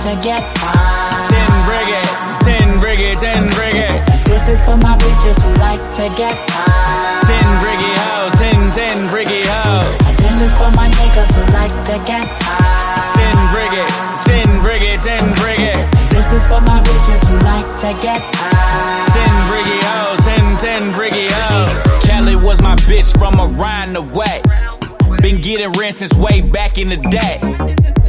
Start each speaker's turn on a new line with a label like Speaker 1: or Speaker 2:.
Speaker 1: to get high.
Speaker 2: 10 briggy, 10 briggy, 10 briggy.
Speaker 1: This is for my bitches who like to get high.
Speaker 2: 10 briggy ho, 10 briggy ho.
Speaker 1: This is for my niggas who like to get high.
Speaker 2: 10 briggy, 10 briggy, 10 briggy.
Speaker 1: This is for my bitches who like to get high.
Speaker 2: 10 briggy ho, 10 briggy ho. Kelly was my bitch from around the way. Been getting rent since way back in the day.